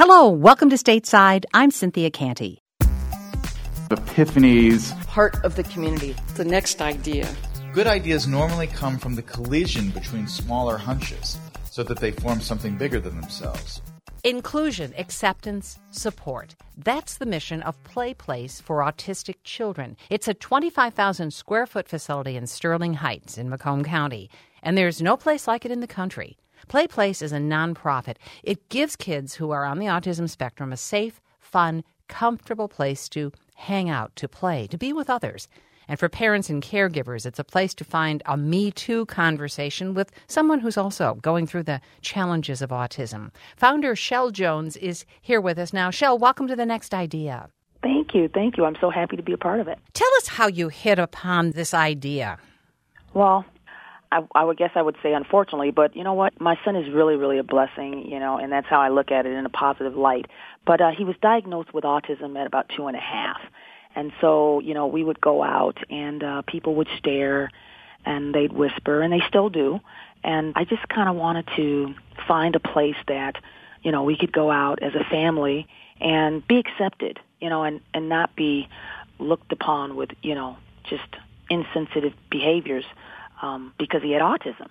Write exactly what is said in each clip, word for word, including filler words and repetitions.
Hello, welcome to Stateside. I'm Cynthia Canty. Epiphanies. Part of the community. The next idea. Good ideas normally come from the collision between smaller hunches so that they form something bigger than themselves. Inclusion, acceptance, support. That's the mission of Play Place for autistic children. It's a twenty-five thousand square foot facility in Sterling Heights in Macomb County, and there's no place like it in the country. Play Place is a nonprofit. It gives kids who are on the autism spectrum a safe, fun, comfortable place to hang out, to play, to be with others. And for parents and caregivers, it's a place to find a Me Too conversation with someone who's also going through the challenges of autism. Founder Shell Jones is here with us now. Shell, welcome to The Next Idea. Thank you. Thank you. I'm so happy to be a part of it. Tell us how you hit upon this idea. Well, I, I would guess I would say unfortunately, but you know what? My son is really, really a blessing, you know, and that's how I look at it in a positive light. But uh, he was diagnosed with autism at about two and a half. And so, you know, we would go out and uh, people would stare and they'd whisper, and they still do. And I just kind of wanted to find a place that, you know, we could go out as a family and be accepted, you know, and, and not be looked upon with, you know, just insensitive behaviors um, because he had autism.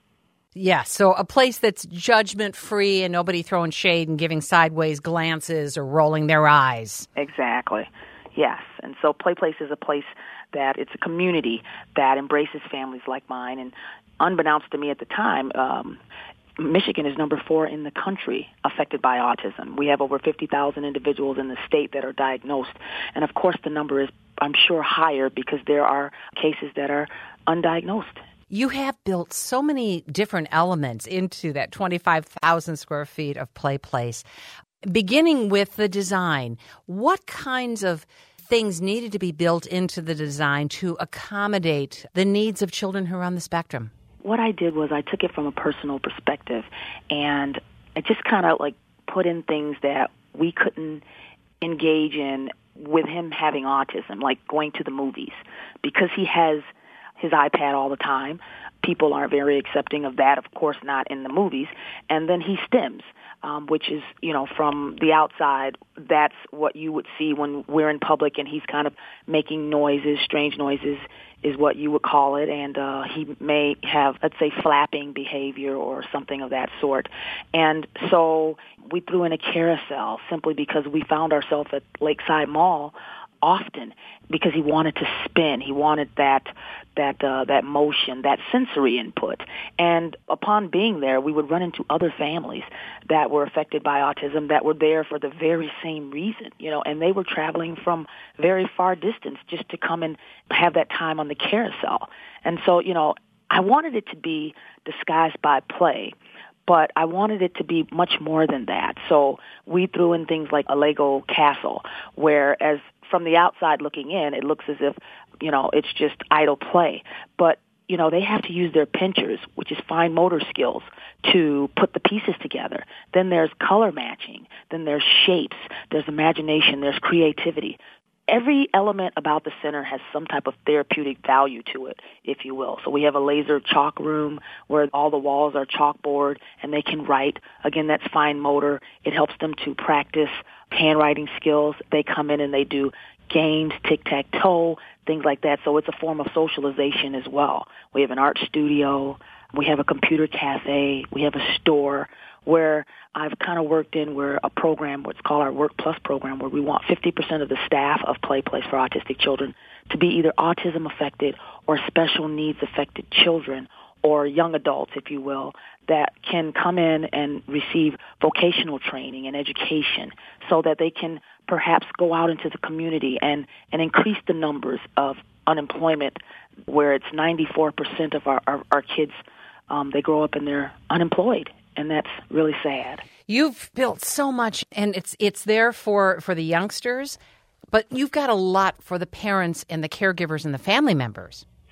Yeah, so a place that's judgment-free and nobody throwing shade and giving sideways glances or rolling their eyes. Exactly. Yes, and so Play Place is a place that it's a community that embraces families like mine. And unbeknownst to me at the time, um, Michigan is number four in the country affected by autism. We have over fifty thousand individuals in the state that are diagnosed. And, of course, the number is, I'm sure, higher because there are cases that are undiagnosed. You have built so many different elements into that twenty-five thousand square feet of Play Place. Beginning with the design, what kinds of things needed to be built into the design to accommodate the needs of children who are on the spectrum? What I did was I took it from a personal perspective, and I just kind of like put in things that we couldn't engage in with him having autism, like going to the movies, because he has his iPad all the time. People aren't very accepting of that, of course not in the movies. And then he stims. Um, which is, you know, from the outside, that's what you would see when we're in public and he's kind of making noises, strange noises is what you would call it. And uh, he may have, let's say, flapping behavior or something of that sort. And so we threw in a carousel simply because we found ourselves at Lakeside Mall often because he wanted to spin. He wanted that that uh, that motion, that sensory input. And upon being there, we would run into other families that were affected by autism that were there for the very same reason, you know, and they were traveling from very far distance just to come and have that time on the carousel. And so, you know, I wanted it to be disguised by play, but I wanted it to be much more than that. So we threw in things like a Lego castle, whereas from the outside looking in, it looks as if, you know, it's just idle play. But, you know, they have to use their pinchers, which is fine motor skills, to put the pieces together. Then there's color matching. Then there's shapes. There's imagination. There's creativity. Every element about the center has some type of therapeutic value to it, if you will. So we have a laser chalk room where all the walls are chalkboard and they can write. Again, that's fine motor. It helps them to practice handwriting skills. They come in and they do games, tic-tac-toe, things like that. So it's a form of socialization as well. We have an art studio. We have a computer cafe. We have a store where I've kind of worked in where a program, what's called our Work Plus program, where we want fifty percent of the staff of Play Place for autistic children to be either autism affected or special needs affected children or young adults, if you will, that can come in and receive vocational training and education so that they can perhaps go out into the community and, and increase the numbers of unemployment where it's ninety-four percent of our, our, our kids, um, they grow up and they're unemployed. And that's really sad. You've built so much, and it's it's there for, for the youngsters, but you've got a lot for the parents and the caregivers and the family members.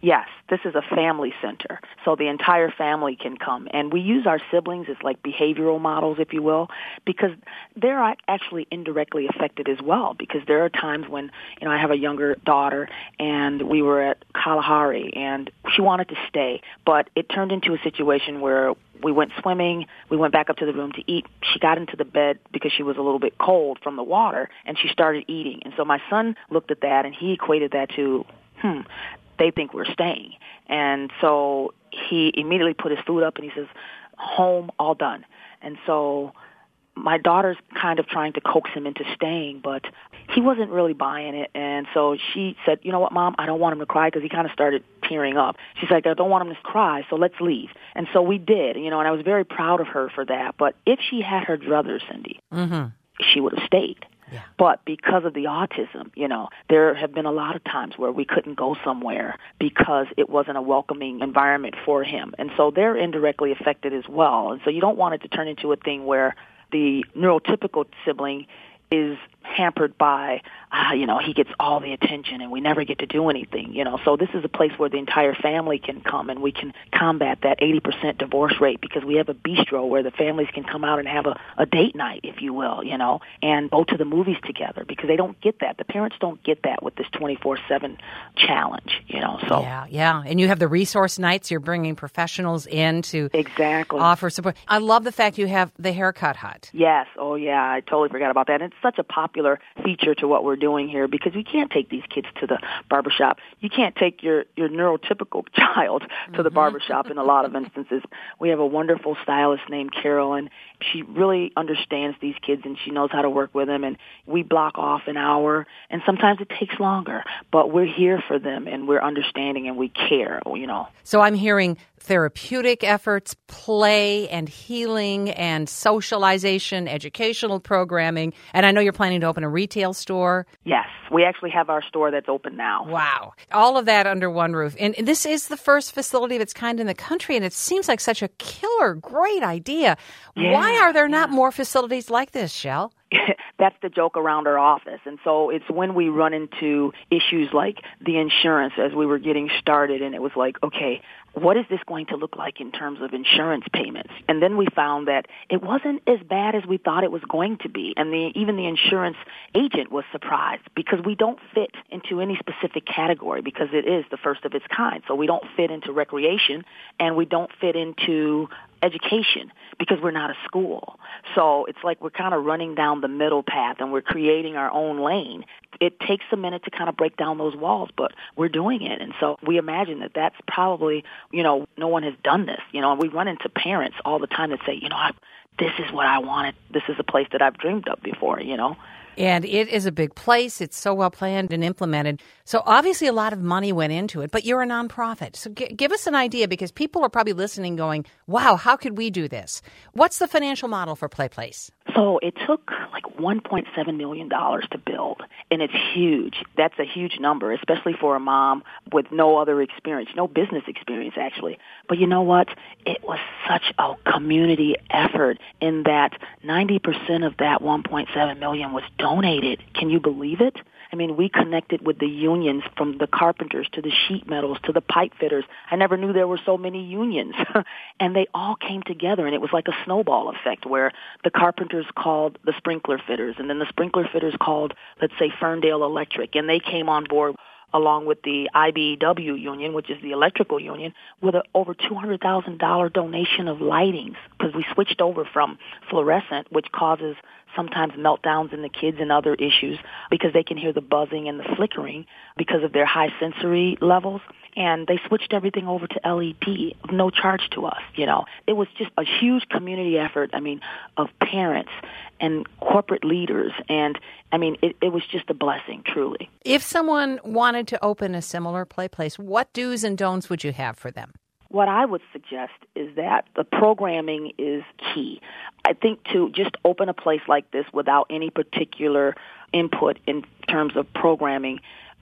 Yes, this is a family center, so the entire family can come. And we use our siblings as like behavioral models, if you will, because they're actually indirectly affected as well, because there are times when, you know, I have a younger daughter, and we were at Kalahari, and she wanted to stay, but it turned into a situation where we went swimming, we went back up to the room to eat. She got into the bed because she was a little bit cold from the water, and she started eating. And so my son looked at that, and he equated that to, hmm, they think we're staying. And so he immediately put his food up and he says, home, all done. And so my daughter's kind of trying to coax him into staying, but he wasn't really buying it. And so she said, you know what, Mom, I don't want him to cry, because he kind of started tearing up. She's like, I don't want him to cry, so let's leave. And so we did, you know, and I was very proud of her for that. But if she had her druthers, Cindy, mm-hmm. she would have stayed. Yeah. But because of the autism, you know, there have been a lot of times where we couldn't go somewhere because it wasn't a welcoming environment for him. And so they're indirectly affected as well. And so you don't want it to turn into a thing where the neurotypical sibling is hampered by, uh, you know, he gets all the attention and we never get to do anything, you know. So this is a place where the entire family can come and we can combat that eighty percent divorce rate, because we have a bistro where the families can come out and have a, a date night, if you will, you know, and go to the movies together, because they don't get that. The parents don't get that with this twenty-four seven challenge, you know. So Yeah, yeah. And you have the resource nights. You're bringing professionals in to exactly offer support. I love the fact you have the haircut hut. Yes. Oh, yeah. I totally forgot about that. And it's such a popular feature to what we're doing here, because you can't take these kids to the barbershop. You can't take your, your neurotypical child to mm-hmm. the barbershop in a lot of instances. We have a wonderful stylist named Carolyn. She really understands these kids, and she knows how to work with them, and we block off an hour, and sometimes it takes longer, but we're here for them, and we're understanding, and we care, you know. So I'm hearing therapeutic efforts, play and healing and socialization, educational programming, and I know you're planning to open a retail store. Yes, we actually have our store that's open now. Wow. All of that under one roof. And this is the first facility of its kind in the country, and it seems like such a killer, great idea. Yeah, Why are there yeah. not more facilities like this, Shell? That's the joke around our office. And so it's when we run into issues like the insurance as we were getting started, and it was like, okay, what is this going to look like in terms of insurance payments? And then we found that it wasn't as bad as we thought it was going to be. And the, even the insurance agent was surprised, because we don't fit into any specific category, because it is the first of its kind. So we don't fit into recreation, and we don't fit into education, because we're not a school. So it's like we're kind of running down the middle path, and we're creating our own lane. It takes a minute to kind of break down those walls, but we're doing it. And so we imagine that that's probably, you know, no one has done this, you know, and we run into parents all the time that say, you know, I, this is what I wanted. This is a place that I've dreamed of before, you know. And it is a big place. It's so well planned and implemented. So obviously a lot of money went into it, but you're a nonprofit. So g- give us an idea, because people are probably listening going, wow, how could we do this? What's the financial model for Play Place? So it took like one point seven million dollars to build, and it's huge. That's a huge number, especially for a mom with no other experience, no business experience, actually. But you know what? It was such a community effort, in that ninety percent of that one point seven million dollars was donated. Can you believe it? I mean, we connected with the unions, from the carpenters to the sheet metals to the pipe fitters. I never knew there were so many unions. And they all came together, and it was like a snowball effect, where the carpenters called the sprinkler fitters, and then the sprinkler fitters called, let's say, Ferndale Electric, and they came on board along with the I B E W union, which is the electrical union, with a over two hundred thousand dollars donation of lightings, because we switched over from fluorescent, which causes sometimes meltdowns in the kids and other issues, because they can hear the buzzing and the flickering because of their high sensory levels. And they switched everything over to L E D, no charge to us, you know. It was just a huge community effort, I mean, of parents and corporate leaders. And, I mean, it, it was just a blessing, truly. If someone wanted to open a similar Play Place, what do's and don'ts would you have for them? What I would suggest is that the programming is key. I think to just open a place like this without any particular input in terms of programming,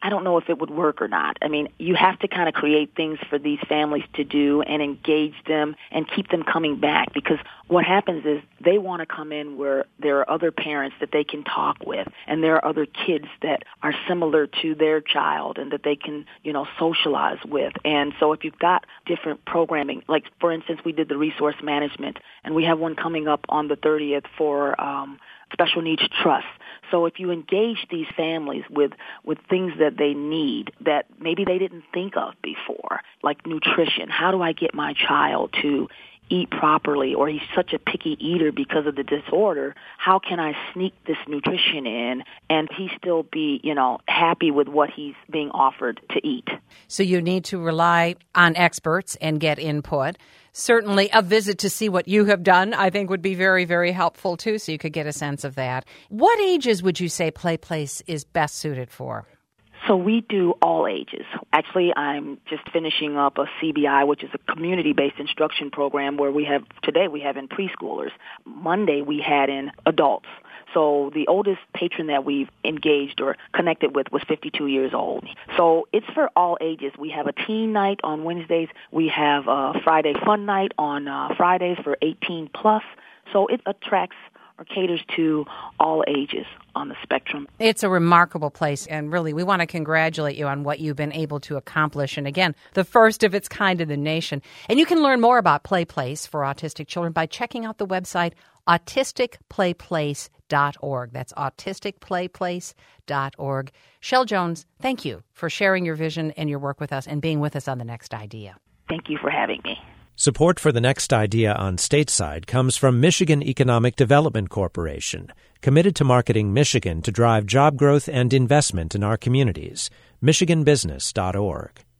I don't know if it would work or not. I mean, you have to kind of create things for these families to do and engage them and keep them coming back, because what happens is they want to come in where there are other parents that they can talk with, and there are other kids that are similar to their child and that they can, you know, socialize with. And so if you've got different programming, like, for instance, we did the resource management, and we have one coming up on the thirtieth for um, special needs trust. So if you engage these families with, with things that they need that maybe they didn't think of before, like nutrition, how do I get my child to eat properly, or he's such a picky eater because of the disorder, how can I sneak this nutrition in and he still be, you know, happy with what he's being offered to eat? So you need to rely on experts and get input. Certainly a visit to see what you have done, I think, would be very, very helpful, too, so you could get a sense of that. What ages would you say Play Place is best suited for? So we do all ages. Actually, I'm just finishing up a C B I, which is a community-based instruction program where we have, today we have in preschoolers. Monday we had in adults. So the oldest patron that we've engaged or connected with was fifty-two years old. So it's for all ages. We have a teen night on Wednesdays. We have a Friday fun night on uh, Fridays for eighteen plus. So it attracts or caters to all ages on the spectrum. It's a remarkable place, and really, we want to congratulate you on what you've been able to accomplish. And again, the first of its kind in the nation. And you can learn more about Play Place for autistic children by checking out the website autistic play place dot org. That's autistic play place dot org. Shell Jones, thank you for sharing your vision and your work with us and being with us on The Next Idea. Thank you for having me. Support for The Next Idea on Stateside comes from Michigan Economic Development Corporation, committed to marketing Michigan to drive job growth and investment in our communities. michigan business dot org.